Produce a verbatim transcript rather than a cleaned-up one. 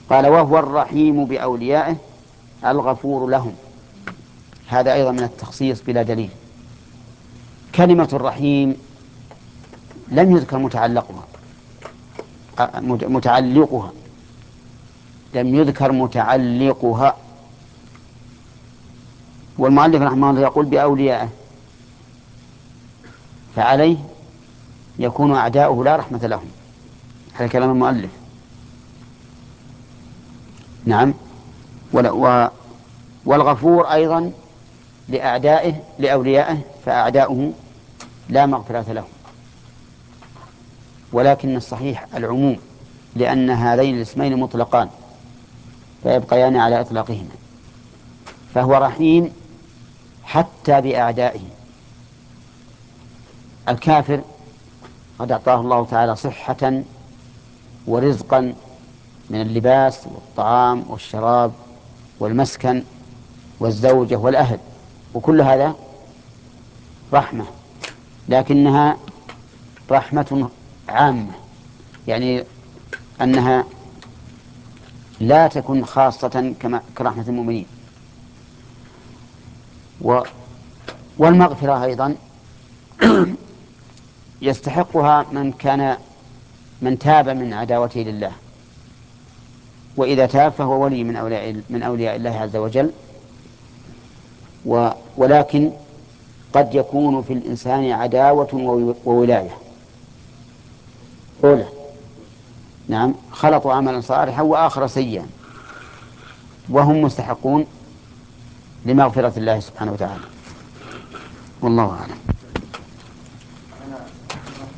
قال وهو الرحيم بأوليائه الغفور لهم. هذا أيضا من التخصيص بلا دليل. كلمة الرحيم لم يذكر متعلقها متعلقها لم يذكر متعلقها. والمؤلف رحمه الله يقول بأوليائه، فعليه يكون أعداؤه لا رحمة لهم. هذا كلام المؤلف. نعم. والغفور أيضا لأعدائه لأوليائه فأعداؤه لا مغفرة لهم. ولكن الصحيح العموم، لأن هذين الاسمين مطلقان فيبقيان على إطلاقهما. فهو رحيم حتى بأعدائه. الكافر قد أعطاه الله تعالى صحة ورزقا من اللباس والطعام والشراب والمسكن والزوجة والأهل، وكل هذا رحمة، لكنها رحمة عامة، يعني أنها لا تكون خاصة كما كرحمة المؤمنين. و والمغفرة أيضا يستحقها من كان من تاب من عداوته لله، وإذا تاب فهو ولي من أولياء من أولياء الله عز وجل. و ولكن قد يكون في الإنسان عداوة وولاية أولى. نعم، خلطوا عملا صالحا وآخر سيئا، وهم مستحقون لمغفرة الله سبحانه وتعالى. والله أعلم.